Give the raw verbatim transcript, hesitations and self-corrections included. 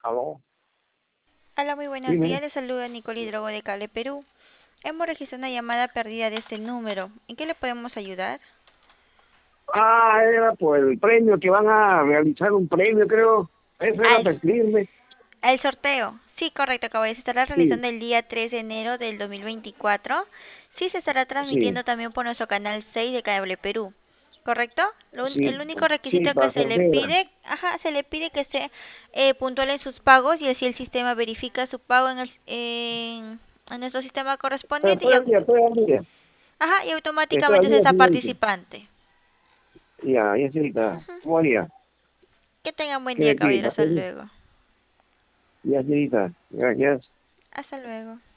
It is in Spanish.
Aló, Hola, muy buenos días. dime. Les saluda Nicole Hidrogo de Cable Perú. Hemos registrado una llamada perdida de este número. ¿En qué le podemos ayudar? Ah, era por el premio que van a realizar un premio, creo. Eso era Al, para escribirme. al sorteo. Sí, correcto, acabo de se estará Sí, realizando el día tres de enero del dos mil veinticuatro. Sí, se estará sí, transmitiendo también por nuestro canal seis de Cable Perú. ¿Correcto? Lo un- sí, el único sí, requisito que para se le sortear. pide, ajá, se le pide que esté eh, puntual en sus pagos y así el sistema verifica su pago en el, en, en nuestro sistema Pero correspondiente y, estoy al au- día, estoy al día. ajá, y Estoy al automáticamente se día, está señorita. participante. Ya, ya, señorita. Ujú. ¿Cómo haría? Que tengan buen ¿Qué día, me pide? caballero. Hasta ¿Papel? luego. Ya, señorita. Gracias. Hasta luego.